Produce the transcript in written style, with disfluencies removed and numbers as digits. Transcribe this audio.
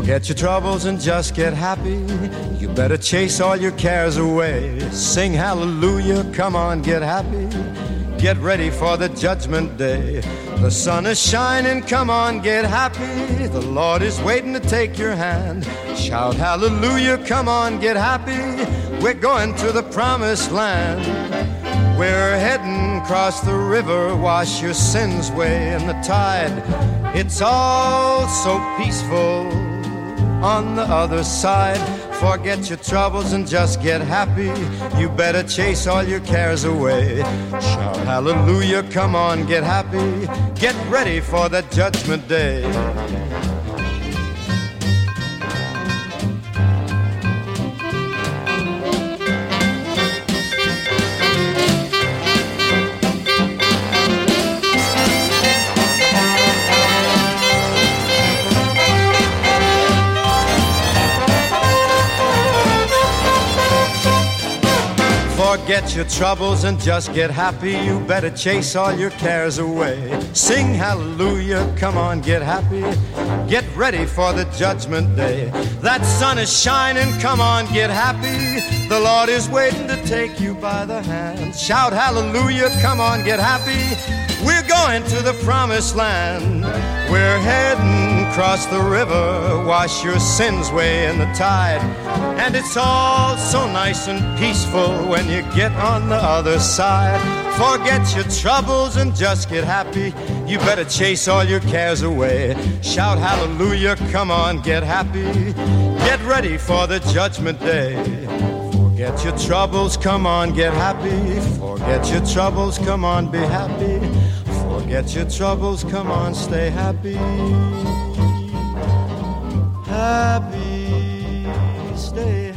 Forget your troubles and just get happy. You better chase all your cares away. Sing hallelujah, come on, get happy. Get ready for the judgment day. The sun is shining, come on, get happy. The Lord is waiting to take your hand. Shout hallelujah, come on, get happy. We're going to the promised land. We're heading across the river, wash your sins away in the tide. It's all so peaceful on the other side. Forget your troubles and just get happy. You better chase all your cares away. Shout hallelujah, come on, get happy. Get ready for the judgment day. Forget your troubles and just get happy. You better chase all your cares away. Sing hallelujah, come on, get happy. Get ready for the judgment day. That sun is shining, come on, get happy. The Lord is waiting to take you by the hand. Shout hallelujah, come on, get happy. We're going to the promised land. We're heading across the river, wash your sins away in the tide. And it's all so nice and peaceful when you get on the other side. Forget your troubles and just get happy. You better chase all your cares away. Shout hallelujah, come on, get happy. Get ready for the judgment day. Forget your troubles, come on, get happy. Forget your troubles, come on, be happy. Forget your troubles, come on, stay happy. Happy, stay